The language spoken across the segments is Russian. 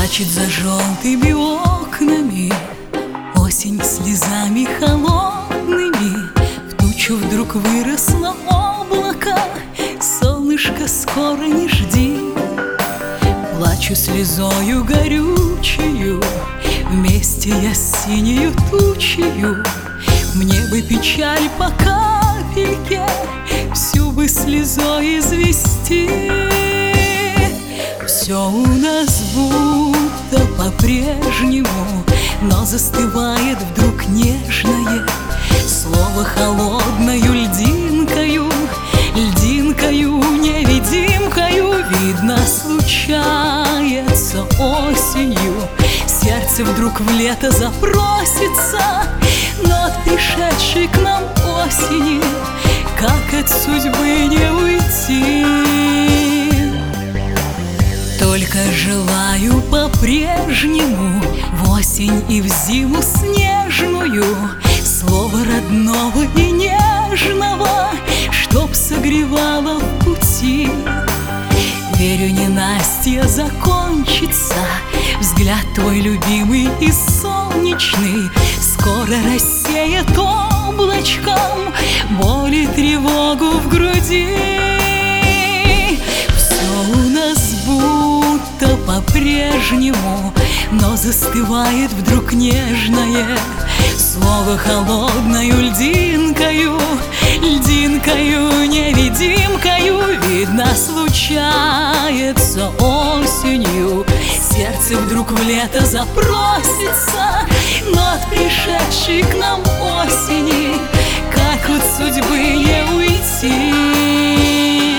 Плачет за желтыми окнами осень слезами холодными. В тучу вдруг выросло облако, солнышко скоро не жди. Плачу слезою горючую, вместе я с синею тучею. Мне бы печаль по капельке, всю бы слезой извести. Все у нас будто по-прежнему, но застывает вдруг нежное слово холодною льдинкою, льдинкою невидимкою. Видно, случается осенью, сердце вдруг в лето запросится, но от пришедшей к нам осени как от судьбы не уйти. Только желаю по-прежнему в осень и в зиму снежную слова родного и нежного, чтоб согревало в пути. Верю, ненастье закончится, взгляд твой любимый и солнечный скоро рассеет облачком боль и тревогу в груди. Все у нас будто по-прежнему, но застывает вдруг нежное слово холодною льдинкою, льдинкою невидимкою. Видно, случается осенью, сердце вдруг в лето запросится, но от пришедшей к нам осени как от судьбы не уйти.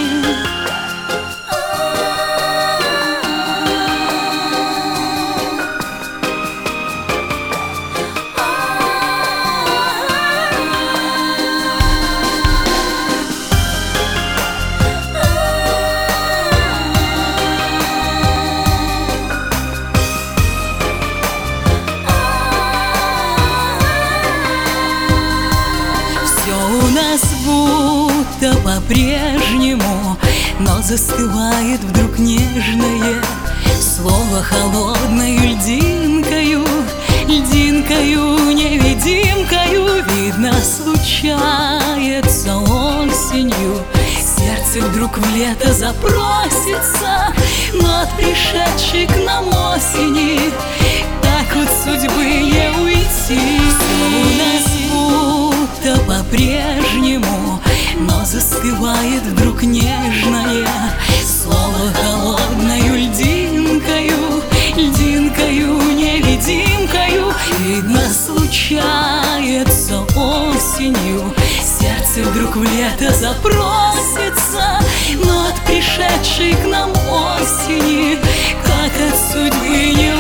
У нас будто по-прежнему, но застывает вдруг нежное слово холодною льдинкою, льдинкою невидимкою. Видно, случается осенью, сердце вдруг в лето запросится, но от пришедшей к нам осени так от судьбы не уйти. У нас будто по-прежнему, но застывает вдруг нежное слово холодною льдинкою, льдинкою невидимкою. Видно, случается осенью, сердце вдруг в лето запросится, но от пришедшей к нам осени как от судьбы не